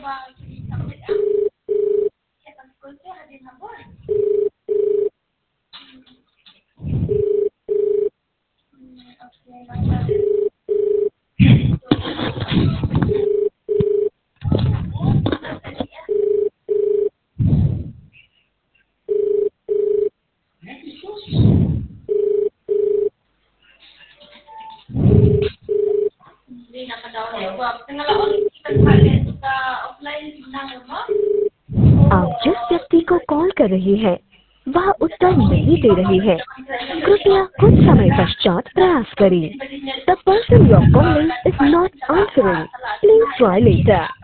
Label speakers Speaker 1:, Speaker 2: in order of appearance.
Speaker 1: आप जिस व्यक्ति को कॉल कर रही हैं, वह उत्तर नहीं दे रही है। कृपया कुछ समय पश्चात प्रयास करें। The person you are calling is not answering. Please try later.